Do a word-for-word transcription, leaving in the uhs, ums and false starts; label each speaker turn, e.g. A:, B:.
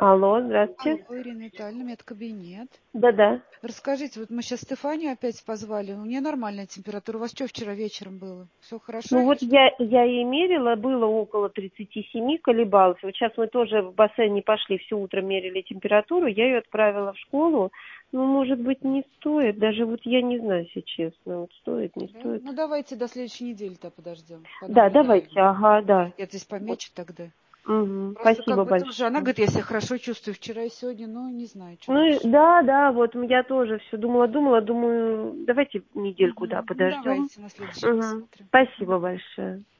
A: Алло, здравствуйте.
B: Алло, Ирина Витальевна, медкабинет.
A: Да-да.
B: Расскажите, вот мы сейчас Стефанию опять позвали, у нее нормальная температура. У вас что вчера вечером было? Все хорошо
A: Ну
B: или
A: вот
B: что?
A: я, я ей мерила, было около тридцати семи, колебалась. Вот сейчас мы тоже в бассейн не пошли, все утро мерили температуру, я ее отправила в школу. Ну, может быть, не стоит, даже вот я не знаю, если честно, вот стоит, не
B: Да?
A: стоит.
B: Ну давайте до следующей недели-то подождем,
A: Да,
B: понаблюдаем.
A: давайте, ага, да.
B: Я здесь
A: Вот.
B: помечу тогда.
A: Угу.
B: Просто как
A: Спасибо
B: бы тоже, она
A: большое.
B: говорит, я себя хорошо чувствую вчера и сегодня, но не знаю, что
A: Ну, и-
B: дальше.
A: да, да, вот я тоже все думала, думала, думаю, давайте недельку, да,
B: Мгм. Ну
A: подождем.
B: давайте на следующий
A: Угу.
B: посмотрим.
A: Спасибо большое.